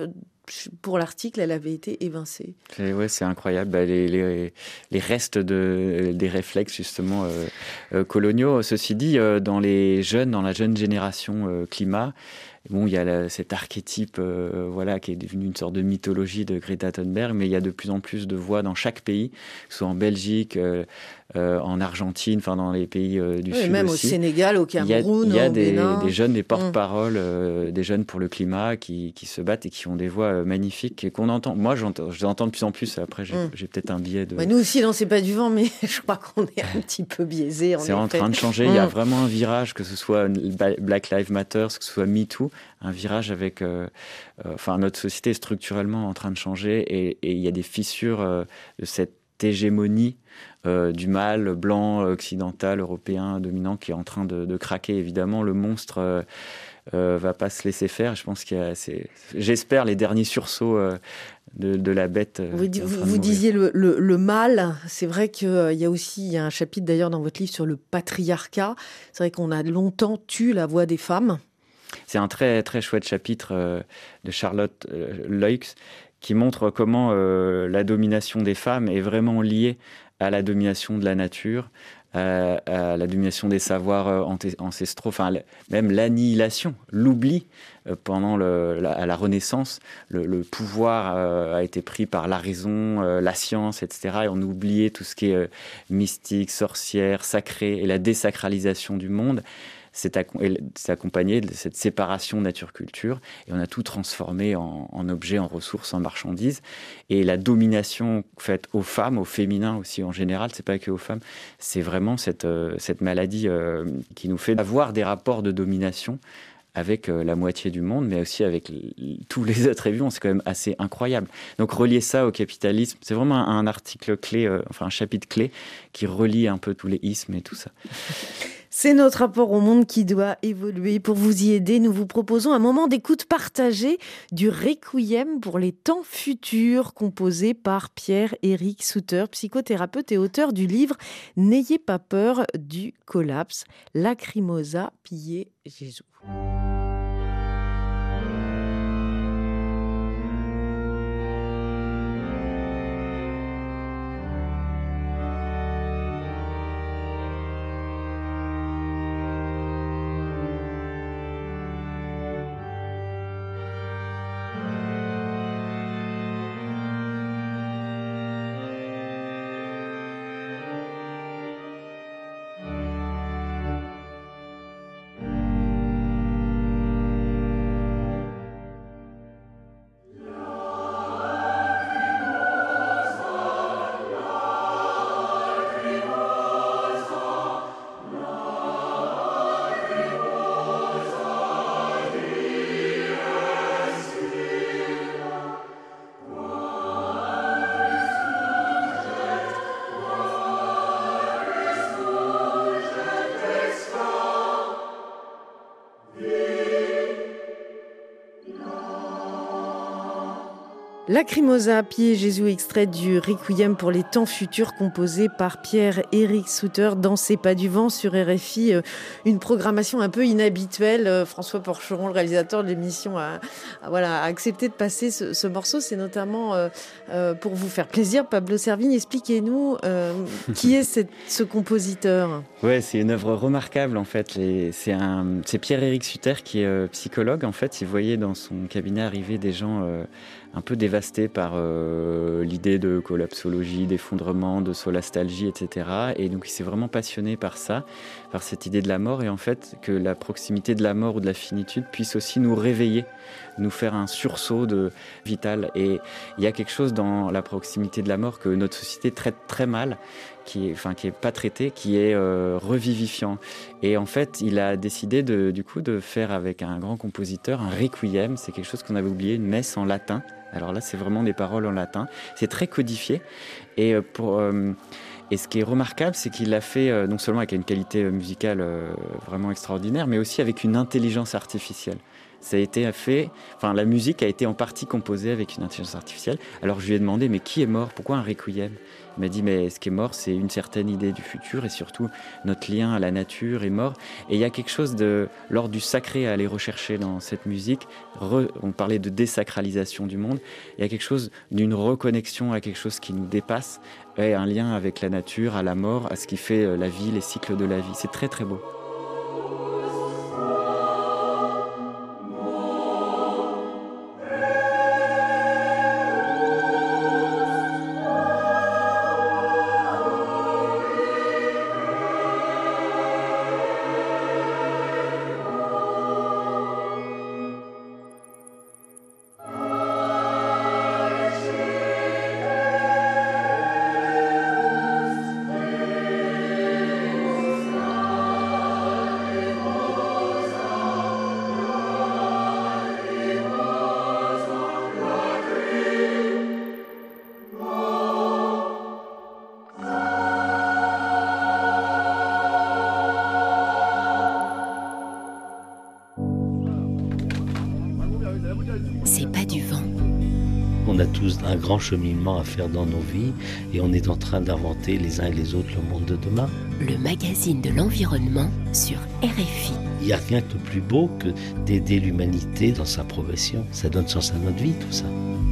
Speaker 3: pour l'article, elle avait été évincée.
Speaker 4: C'est, ouais, c'est incroyable. Bah, les, les, les restes de, des réflexes, justement, euh, euh, coloniaux. Ceci dit, euh, dans les jeunes, dans la jeune génération euh, climat, bon, il y a la, cet archétype euh, voilà, qui est devenu une sorte de mythologie de Greta Thunberg, mais il y a de plus en plus de voix dans chaque pays, que ce soit en Belgique, euh, euh, en Argentine, enfin dans les pays euh, du
Speaker 3: oui,
Speaker 4: Sud
Speaker 3: même
Speaker 4: aussi.
Speaker 3: Au Sénégal, au Cameroun,
Speaker 4: il y a, il y a
Speaker 3: au
Speaker 4: des,
Speaker 3: Bénin.
Speaker 4: des jeunes, des porte-paroles, euh, des jeunes pour le climat qui, qui se battent et qui ont des voix euh, magnifiques et qu'on entend. Moi, j'entends, je les entends de plus en plus. Après, j'ai, mm. j'ai peut-être un biais de...
Speaker 3: Bah, nous aussi, non, c'est pas du vent, mais je crois qu'on est un petit peu biaisé. En
Speaker 4: c'est
Speaker 3: effet.
Speaker 4: en train de changer. Mm. Il y a vraiment un virage, que ce soit Black Lives Matter, que ce soit MeToo, un virage avec... Euh, euh, enfin, notre société est structurellement en train de changer et, et il y a des fissures euh, de cette hégémonie euh, du mâle blanc, occidental, européen, dominant, qui est en train de, de craquer. Évidemment, le monstre euh, euh, va pas se laisser faire. Je pense qu'il y a, c'est, j'espère, les derniers sursauts euh, de, de la bête. Euh,
Speaker 3: vous vous, vous disiez le, le, le mâle. C'est vrai qu'il euh, y a aussi il y a un chapitre d'ailleurs dans votre livre sur le patriarcat. C'est vrai qu'on a longtemps tué la voix des femmes.
Speaker 4: C'est un très, très chouette chapitre euh, de Charlotte euh, Leux qui montre comment euh, la domination des femmes est vraiment liée à la domination de la nature, à, à la domination des savoirs euh, ancestraux, enfin même l'annihilation, l'oubli. Euh, pendant le, la, à la Renaissance, le, le pouvoir euh, a été pris par la raison, euh, la science, et cetera. Et on oubliait tout ce qui est euh, mystique, sorcière, sacré, et la désacralisation du monde. C'est, ac- c'est accompagné de cette séparation nature-culture et on a tout transformé en, en objets, en ressources, en marchandises. Et la domination faite aux femmes, aux féminins aussi en général, c'est pas que aux femmes, c'est vraiment cette, euh, cette maladie euh, qui nous fait avoir des rapports de domination avec euh, la moitié du monde, mais aussi avec l- tous les autres vivants. C'est quand même assez incroyable. Donc relier ça au capitalisme, c'est vraiment un, un article clé, euh, enfin un chapitre clé qui relie un peu tous les ismes et tout ça.
Speaker 3: C'est notre rapport au monde qui doit évoluer. Pour vous y aider, nous vous proposons un moment d'écoute partagé du Requiem pour les temps futurs, composé par Pierre-Éric Souter, psychothérapeute et auteur du livre « N'ayez pas peur du collapse, Lacrimosa pie Gesù ». Lacrimosa pie Gesù, extrait du Requiem pour les temps futurs, composé par Pierre-Éric Souter dans C'est pas du vent sur R F I. Une programmation un peu inhabituelle. François Porcheron, le réalisateur de l'émission, a, a, voilà, a accepté de passer ce, ce morceau. C'est notamment euh, euh, pour vous faire plaisir. Pablo Servigne, expliquez-nous euh, qui est cette, ce compositeur.
Speaker 4: Ouais, c'est une œuvre remarquable en fait. Les, c'est, un, c'est Pierre-Éric Souter qui est euh, psychologue. En fait, il voyait dans son cabinet arriver des gens euh, un peu dévastés par euh, l'idée de collapsologie, d'effondrement, de solastalgie, et cetera. Et donc il s'est vraiment passionné par ça, par cette idée de la mort, et en fait que la proximité de la mort ou de la finitude puisse aussi nous réveiller, nous faire un sursaut de vital. Et il y a quelque chose dans la proximité de la mort que notre société traite très mal, qui est, enfin, qui est pas traité, qui est euh, revivifiant. Et en fait, il a décidé de, du coup, de faire avec un grand compositeur un requiem. C'est quelque chose qu'on avait oublié, une messe en latin. Alors là, c'est vraiment des paroles en latin. C'est très codifié. Et euh, pour euh, Et ce qui est remarquable, c'est qu'il l'a fait euh, non seulement avec une qualité musicale euh, vraiment extraordinaire, mais aussi avec une intelligence artificielle. Ça a été fait, enfin la musique a été en partie composée avec une intelligence artificielle. Alors je lui ai demandé, mais qui est mort ? Pourquoi un requiem ? Il m'a dit, mais ce qui est mort, c'est une certaine idée du futur et surtout notre lien à la nature est mort. Et il y a quelque chose de l'ordre du sacré à aller rechercher dans cette musique. Re, on parlait de désacralisation du monde. Il y a quelque chose d'une reconnexion à quelque chose qui nous dépasse, et un lien avec la nature, à la mort, à ce qui fait la vie, les cycles de la vie. C'est très très beau.
Speaker 2: C'est pas du vent.
Speaker 10: On a tous un grand cheminement à faire dans nos vies et on est en train d'inventer les uns et les autres le monde de demain.
Speaker 2: Le magazine de l'environnement sur R F I.
Speaker 10: Il n'y a rien de plus beau que d'aider l'humanité dans sa progression. Ça donne sens à notre vie, tout ça.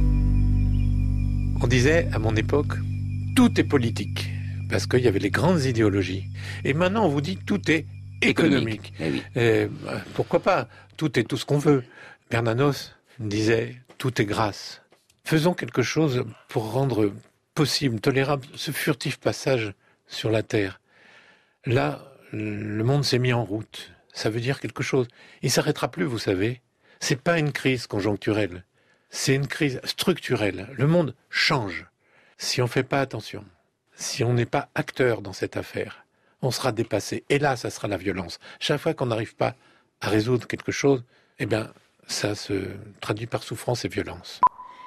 Speaker 11: On disait à mon époque, tout est politique, parce qu'il y avait les grandes idéologies. Et maintenant, on vous dit tout est économique.
Speaker 12: économique. Eh oui.
Speaker 11: Et, pourquoi pas? Tout est tout ce qu'on veut. Bernanos disait, tout est grâce. Faisons quelque chose pour rendre possible, tolérable, ce furtif passage sur la Terre. Là, le monde s'est mis en route. Ça veut dire quelque chose. Il ne s'arrêtera plus, vous savez. C'est pas une crise conjoncturelle. C'est une crise structurelle. Le monde change. Si on ne fait pas attention, si on n'est pas acteur dans cette affaire, on sera dépassé. Et là, ça sera la violence. Chaque fois qu'on n'arrive pas à résoudre quelque chose, eh bien, ça se traduit par souffrance et violence.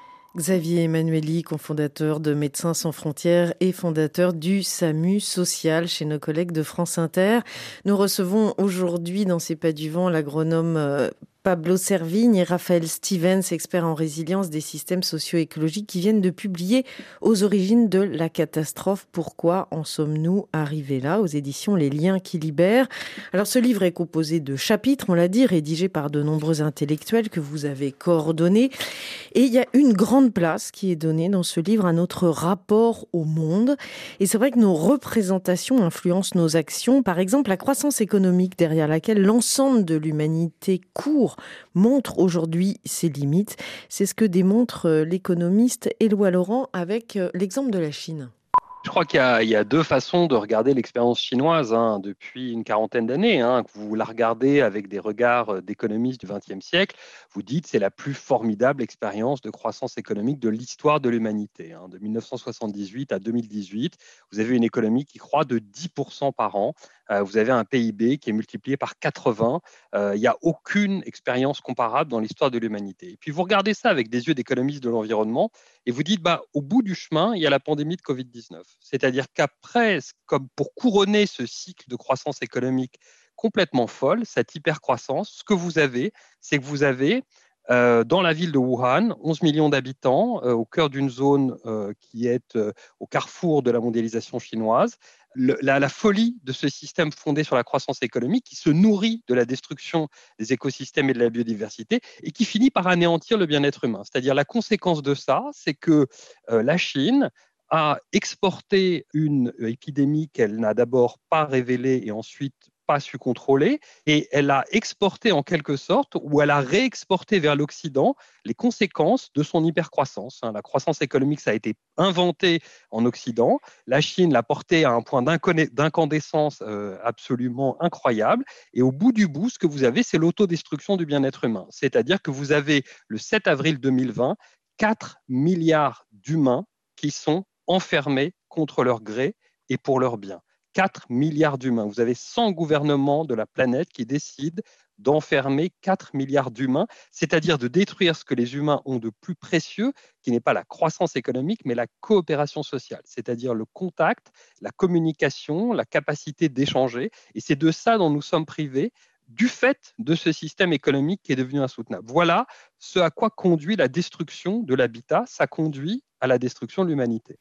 Speaker 3: Xavier Emmanuelli, cofondateur de Médecins sans frontières et fondateur du SAMU social chez nos collègues de France Inter. Nous recevons aujourd'hui dans C'est pas du vent l'agronome Pablo Servigne et Raphaël Stevens, experts en résilience des systèmes socio-écologiques, qui viennent de publier Aux origines de la catastrophe. Pourquoi en sommes-nous arrivés là? Aux éditions Les Liens qui libèrent. Alors ce livre est composé de chapitres, on l'a dit, rédigés par de nombreux intellectuels que vous avez coordonnés. Et il y a une grande place qui est donnée dans ce livre à notre rapport au monde. Et c'est vrai que nos représentations influencent nos actions. Par exemple, la croissance économique derrière laquelle l'ensemble de l'humanité court montre aujourd'hui ses limites. C'est ce que démontre l'économiste Éloi Laurent avec l'exemple de la Chine.
Speaker 12: Je crois qu'il y a, il y a deux façons de regarder l'expérience chinoise hein, depuis une quarantaine d'années. Hein, que vous la regardez avec des regards d'économistes du vingtième siècle, vous dites que c'est la plus formidable expérience de croissance économique de l'histoire de l'humanité. Hein, de mille neuf cent soixante-dix-huit à deux mille dix-huit, vous avez une économie qui croît de dix pour cent par an. Euh, vous avez un P I B qui est multiplié par quatre-vingts. Euh, il n'y a aucune expérience comparable dans l'histoire de l'humanité. Et puis vous regardez ça avec des yeux d'économistes de l'environnement et vous dites, bah, au bout du chemin, il y a la pandémie de covid dix-neuf. C'est-à-dire qu'après, comme pour couronner ce cycle de croissance économique complètement folle, cette hypercroissance, ce que vous avez, c'est que vous avez euh, dans la ville de Wuhan, onze millions d'habitants, euh, au cœur d'une zone euh, qui est euh, au carrefour de la mondialisation chinoise, le, la, la folie de ce système fondé sur la croissance économique qui se nourrit de la destruction des écosystèmes et de la biodiversité et qui finit par anéantir le bien-être humain. C'est-à-dire la conséquence de ça, c'est que euh, la Chine a exporté une épidémie qu'elle n'a d'abord pas révélée et ensuite pas su contrôler, et elle a exporté en quelque sorte, ou elle a réexporté vers l'Occident les conséquences de son hypercroissance. La croissance économique, ça a été inventé en Occident. La Chine l'a porté à un point d'incandescence absolument incroyable. Et au bout du bout, ce que vous avez, c'est l'autodestruction du bien-être humain. C'est-à-dire que vous avez, le sept avril deux mille vingt, quatre milliards d'humains qui sont enfermés contre leur gré et pour leur bien. quatre milliards d'humains. Vous avez cent gouvernements de la planète qui décident d'enfermer quatre milliards d'humains, c'est-à-dire de détruire ce que les humains ont de plus précieux, qui n'est pas la croissance économique, mais la coopération sociale, c'est-à-dire le contact, la communication, la capacité d'échanger. Et c'est de ça dont nous sommes privés, du fait de ce système économique qui est devenu insoutenable. Voilà ce à quoi conduit la destruction de l'habitat, ça conduit à la destruction de l'humanité.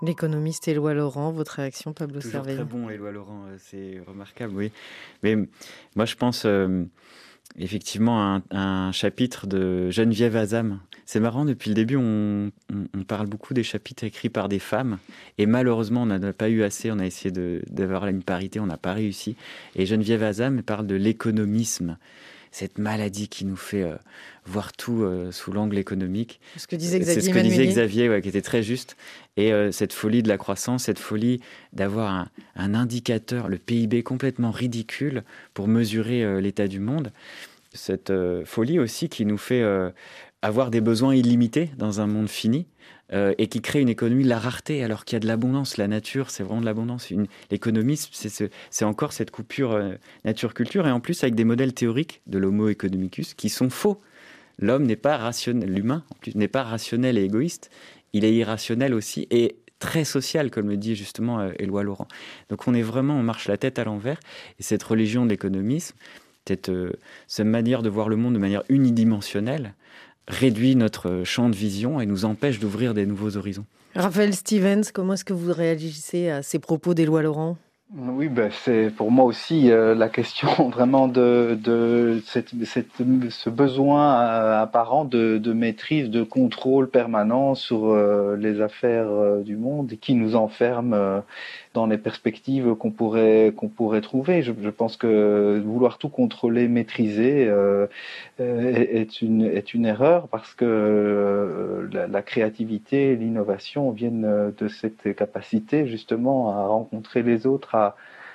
Speaker 3: L'économiste Éloi Laurent, votre réaction, Pablo
Speaker 4: Toujours
Speaker 3: Cervelló?
Speaker 4: très bon, Éloi Laurent, c'est remarquable, oui. Mais moi, je pense euh, effectivement à un, un chapitre de Geneviève Azam. C'est marrant, depuis le début, on, on, on parle beaucoup des chapitres écrits par des femmes, et malheureusement, on n'en a pas eu assez. On a essayé de, d'avoir une parité, on n'a pas réussi. Et Geneviève Azam parle de l'économisme, cette maladie qui nous fait euh, voir tout euh, sous l'angle économique.
Speaker 3: Ce que disait Xavier
Speaker 4: C'est ce que disait Xavier, ouais, qui était très juste. Et euh, cette folie de la croissance, cette folie d'avoir un, un indicateur, le P I B complètement ridicule pour mesurer euh, l'état du monde. Cette euh, folie aussi qui nous fait euh, avoir des besoins illimités dans un monde fini. Euh, et qui crée une économie de la rareté, alors qu'il y a de l'abondance. La nature, c'est vraiment de l'abondance. Une, l'économisme, c'est, ce, c'est encore cette coupure euh, nature-culture, et en plus avec des modèles théoriques de l'homo economicus qui sont faux. L'homme n'est pas rationnel, l'humain en plus, n'est pas rationnel et égoïste, il est irrationnel aussi, et très social, comme le dit justement euh, Éloi Laurent. Donc on est vraiment, on marche la tête à l'envers, et cette religion de l'économisme, cette, euh, cette manière de voir le monde de manière unidimensionnelle, réduit notre champ de vision et nous empêche d'ouvrir des nouveaux horizons.
Speaker 3: Raphaël Stevens, comment est-ce que vous réagissez à ces propos d'Éloi Laurent ?
Speaker 5: Oui, ben c'est pour moi aussi euh, la question vraiment de, de cette, cette, ce besoin euh, apparent de, de maîtrise, de contrôle permanent sur euh, les affaires euh, du monde, qui nous enferme euh, dans les perspectives qu'on pourrait qu'on pourrait trouver. Je, je pense que vouloir tout contrôler, maîtriser euh, est une est une erreur, parce que euh, la, la créativité, l'innovation viennent de cette capacité justement à rencontrer les autres, à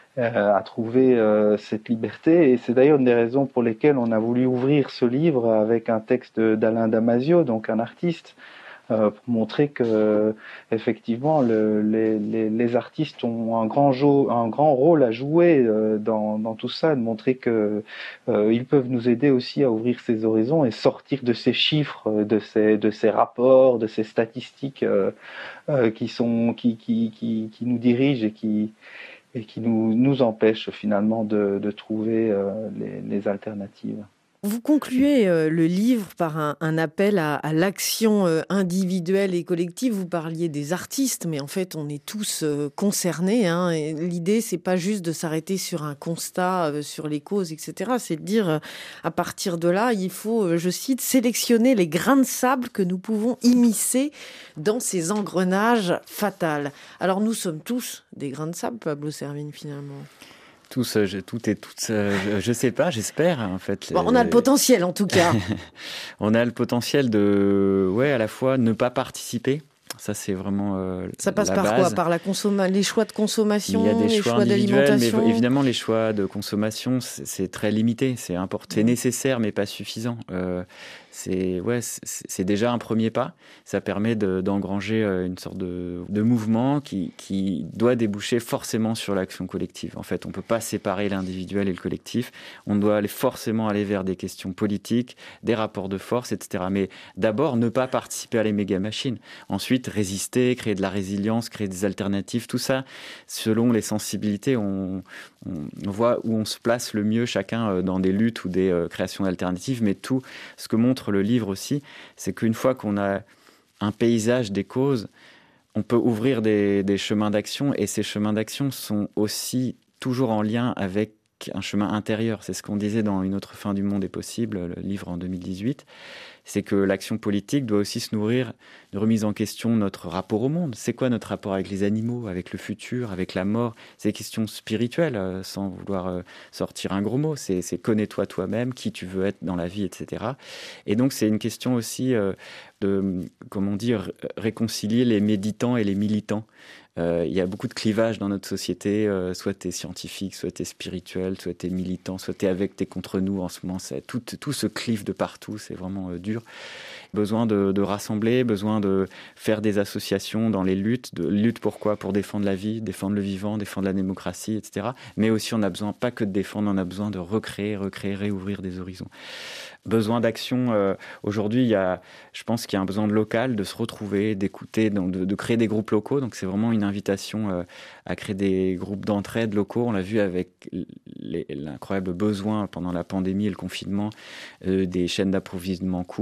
Speaker 5: à trouver euh, cette liberté. Et c'est d'ailleurs une des raisons pour lesquelles on a voulu ouvrir ce livre avec un texte d'Alain Damasio, donc un artiste, euh, pour montrer que effectivement le, les, les, les artistes ont un grand, jo- un grand rôle à jouer euh, dans, dans tout ça, de montrer que euh, ils peuvent nous aider aussi à ouvrir ces horizons et sortir de ces chiffres, de ces, de ces rapports, de ces statistiques euh, euh, qui sont qui, qui, qui, qui nous dirigent et qui et qui nous, nous empêche finalement de, de trouver euh, les, les alternatives.
Speaker 3: Vous concluez euh, le livre par un, un appel à, à l'action euh, individuelle et collective. Vous parliez des artistes, mais en fait, on est tous euh, concernés. Hein, et l'idée, c'est pas juste de s'arrêter sur un constat, euh, sur les causes, et cetera. C'est de dire, euh, à partir de là, il faut, euh, je cite, sélectionner les grains de sable que nous pouvons immiscer dans ces engrenages fatals. Alors, nous sommes tous des grains de sable, Pablo Servigne, finalement.
Speaker 4: Tous, je, tout et toutes, je, je sais pas, j'espère en fait.
Speaker 3: Bon, on a le potentiel en tout cas.
Speaker 4: On a le potentiel de, ouais, à la fois ne pas participer. Ça, c'est vraiment euh,
Speaker 3: Ça passe
Speaker 4: la
Speaker 3: par
Speaker 4: base.
Speaker 3: quoi ? Par la consomme... les choix de consommation,
Speaker 4: Il y a des
Speaker 3: les
Speaker 4: choix,
Speaker 3: choix d'alimentation.
Speaker 4: mais évidemment, les choix de consommation, c'est, c'est très limité. C'est, import... c'est nécessaire, mais pas suffisant. Euh, c'est, ouais, c'est, c'est déjà un premier pas. Ça permet de, d'engranger une sorte de, de mouvement qui, qui doit déboucher forcément sur l'action collective. En fait, on ne peut pas séparer l'individuel et le collectif. On doit aller forcément aller vers des questions politiques, des rapports de force, et cetera. Mais d'abord, ne pas participer à les méga-machines. Ensuite, résister, créer de la résilience, créer des alternatives. Tout ça, selon les sensibilités, on, on, on voit où on se place le mieux chacun dans des luttes ou des euh, créations d'alternatives. Mais tout ce que montre le livre aussi, c'est qu'une fois qu'on a un paysage des causes, on peut ouvrir des, des chemins d'action, et ces chemins d'action sont aussi toujours en lien avec un chemin intérieur. C'est ce qu'on disait dans Une autre fin du monde est possible, le livre en deux mille dix-huit. C'est que l'action politique doit aussi se nourrir de remise en question de notre rapport au monde. C'est quoi notre rapport avec les animaux, avec le futur, avec la mort ? C'est des questions spirituelles, euh, sans vouloir euh, sortir un gros mot. C'est, c'est connais-toi toi-même, qui tu veux être dans la vie, et cetera. Et donc c'est une question aussi euh, de, comment dire, réconcilier les méditants et les militants. Euh, il y a beaucoup de clivages dans notre société. Euh, soit tu es scientifique, soit tu es spirituel, soit tu es militant, soit tu es avec, tu es contre nous. En ce moment, c'est tout, tout se clive de partout. C'est vraiment euh, dur. Besoin de, de rassembler, besoin de faire des associations dans les luttes. De, lutte pourquoi ? Pour défendre la vie, défendre le vivant, défendre la démocratie, et cetera. Mais aussi, on a besoin, pas que de défendre, on a besoin de recréer, recréer, réouvrir des horizons. Besoin d'action. Euh, aujourd'hui, il y a, je pense qu'il y a un besoin de local, de se retrouver, d'écouter, de, de créer des groupes locaux. Donc, c'est vraiment une invitation euh, à créer des groupes d'entraide locaux. On l'a vu avec les, l'incroyable besoin pendant la pandémie et le confinement euh, des chaînes d'approvisionnement courtes,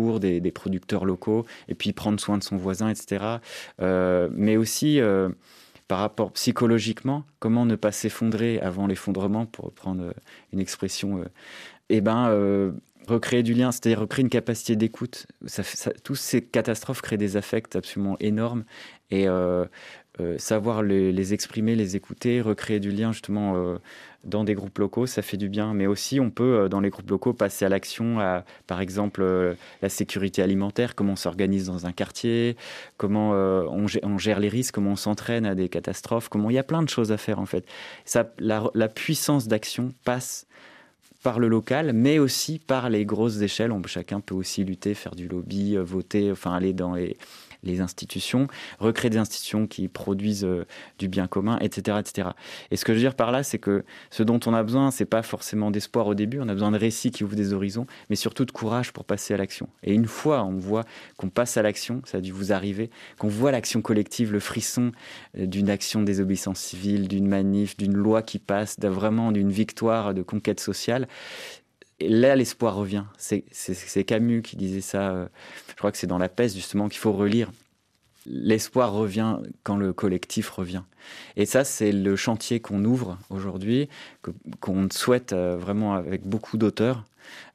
Speaker 4: secours des, des producteurs locaux, et puis prendre soin de son voisin, et cetera. Euh, mais aussi, euh, par rapport psychologiquement, comment ne pas s'effondrer avant l'effondrement, pour reprendre une expression, euh, eh ben, euh, recréer du lien, c'est-à-dire recréer une capacité d'écoute. Ça, ça, toutes ces catastrophes créent des affects absolument énormes, et euh, euh, savoir les, les exprimer, les écouter, recréer du lien justement euh, dans des groupes locaux, ça fait du bien. Mais aussi, on peut, euh, dans les groupes locaux, passer à l'action, à, par exemple, euh, la sécurité alimentaire, comment on s'organise dans un quartier, comment euh, on, gère, on gère les risques, comment on s'entraîne à des catastrophes, comment il y a plein de choses à faire en fait. Ça, la, la puissance d'action passe par le local, mais aussi par les grosses échelles. On, chacun peut aussi lutter, faire du lobby, voter, enfin aller dans les, les institutions, recréer des institutions qui produisent euh, du bien commun, et cetera, et cetera. Et ce que je veux dire par là, c'est que ce dont on a besoin, c'est pas forcément d'espoir au début, on a besoin de récits qui ouvrent des horizons, mais surtout de courage pour passer à l'action. Et une fois, on voit qu'on passe à l'action, ça a dû vous arriver, qu'on voit l'action collective, le frisson euh, d'une action de désobéissance civile, d'une manif, d'une loi qui passe, de, vraiment d'une victoire de conquête sociale. Et là, l'espoir revient. C'est, c'est, c'est Camus qui disait ça. Euh, je crois que c'est dans La Peste, justement, qu'il faut relire. L'espoir revient quand le collectif revient. Et ça, c'est le chantier qu'on ouvre aujourd'hui, que, qu'on souhaite euh, vraiment avec beaucoup d'auteurs,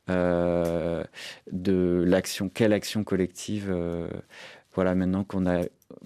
Speaker 4: euh, de l'action. Quelle action collective euh, voilà, maintenant qu'on a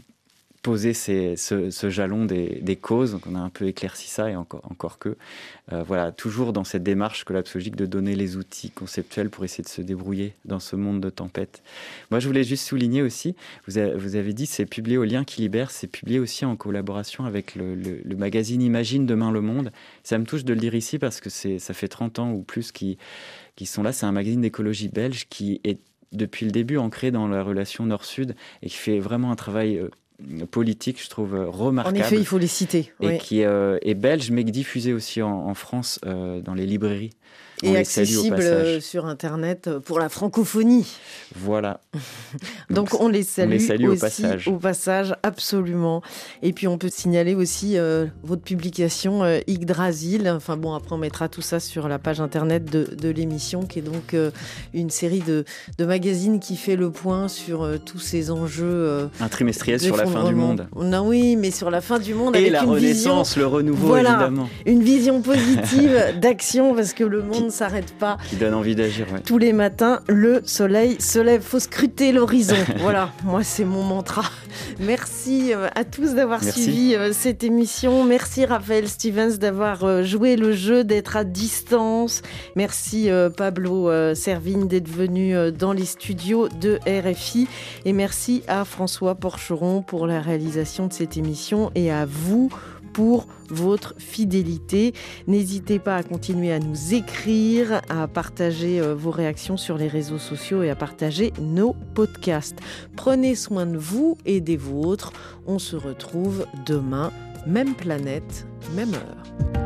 Speaker 4: poser ces, ce, ce jalon des, des causes, qu'on a un peu éclairci ça, et encore, encore que, euh, voilà, toujours dans cette démarche collapsologique de donner les outils conceptuels pour essayer de se débrouiller dans ce monde de tempête. Moi, je voulais juste souligner aussi, vous avez, vous avez dit, c'est publié au Lien qui Libère, c'est publié aussi en collaboration avec le, le, le magazine Imagine Demain le Monde. Ça me touche de le dire ici parce que c'est, ça fait trente ans ou plus qui, qui sont là. C'est un magazine d'écologie belge qui est depuis le début ancré dans la relation Nord-Sud et qui fait vraiment un travail euh, politique, je trouve, remarquable.
Speaker 3: En effet, il faut les citer.
Speaker 4: Et
Speaker 3: oui.
Speaker 4: qui euh, est belge, mais diffusé aussi en, en France, euh, dans les librairies. On
Speaker 3: et
Speaker 4: les
Speaker 3: accessible sur Internet pour la francophonie.
Speaker 4: Voilà.
Speaker 3: Donc, Donc on les salue,
Speaker 4: on les salue
Speaker 3: aussi
Speaker 4: au passage.
Speaker 3: Au passage, absolument. Et puis on peut signaler aussi euh, votre publication euh, Yggdrasil. Enfin bon, après on mettra tout ça sur la page Internet de, de l'émission, qui est donc euh, une série de, de magazines qui fait le point sur euh, tous ces enjeux. Euh,
Speaker 4: Un trimestriel sur la fin du monde.
Speaker 3: Non, oui, mais sur la fin du monde.
Speaker 4: Et
Speaker 3: avec
Speaker 4: la
Speaker 3: une
Speaker 4: renaissance,
Speaker 3: vision,
Speaker 4: le renouveau,
Speaker 3: voilà,
Speaker 4: évidemment.
Speaker 3: Une vision positive d'action, parce que le monde ne s'arrête pas.
Speaker 4: Qui donne envie d'agir, ouais.
Speaker 3: Tous les matins, le soleil se lève. Faut scruter l'horizon. Voilà, moi c'est mon mantra. Merci à tous d'avoir
Speaker 4: Merci.
Speaker 3: suivi cette émission. Merci Raphaël Stevens d'avoir joué le jeu, d'être à distance. Merci Pablo Servigne d'être venu dans les studios de R F I. Et merci à François Porcheron pour la réalisation de cette émission et à vous pour votre fidélité. N'hésitez pas à continuer à nous écrire, à partager vos réactions sur les réseaux sociaux et à partager nos podcasts. Prenez soin de vous et des vôtres. On se retrouve demain, même planète, même heure.